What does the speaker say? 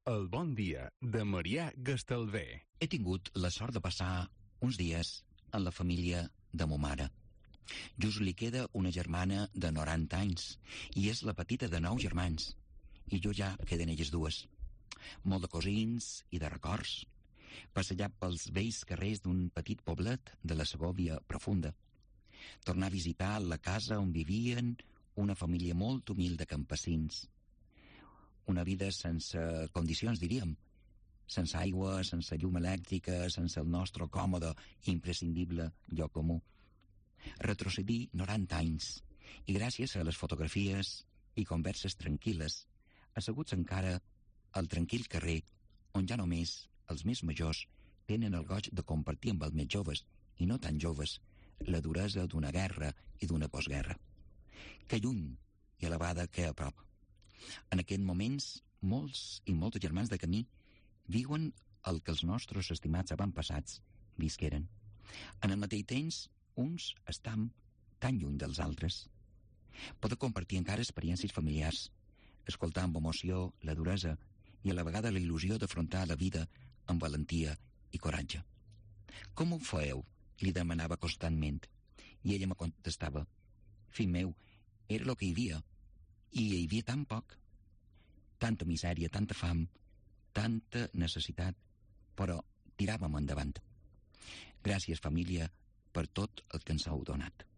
El bon dia de Marià Gastalver. He tingut la sort de passar uns dies en la família de mo mare. Just li queda una germana de 90 anys i és la petita de 9 germans. I jo ja queden elles dues. Molt de cosins i de records. Passejar pels vells carrers d'un petit poblet de la Segòvia profunda. Tornar a visitar la casa on vivien una família molt humil de campesins. Una vida sense condicions, diríem. Sense aigua, sense llum elèctrica, sense el nostre còmode i imprescindible lloc comú. Retrocedir 90 anys i gràcies a les fotografies i converses tranquil·les, asseguts encara al tranquil carrer on ja només els més majors tenen el goig de compartir amb els més joves i no tan joves la duresa d'una guerra i d'una postguerra. Que lluny i elevada que a prop. En aquests moments, molts i molts germans de camí viuen el que els nostres estimats avantpassats visqueren. En el mateix temps, uns estan tan lluny dels altres. Poden compartir encara experiències familiars, escoltar amb emoció la duresa i a la vegada la il·lusió d'afrontar la vida amb valentia i coratge. Com ho feu? Li demanava constantment. I ella me contestava: fill meu, era el que hi havia. I hi havia tan poc. Tanta misèria, tanta fam, tanta necessitat, però tiràvem endavant. Gràcies, família, per tot el que ens heu donat.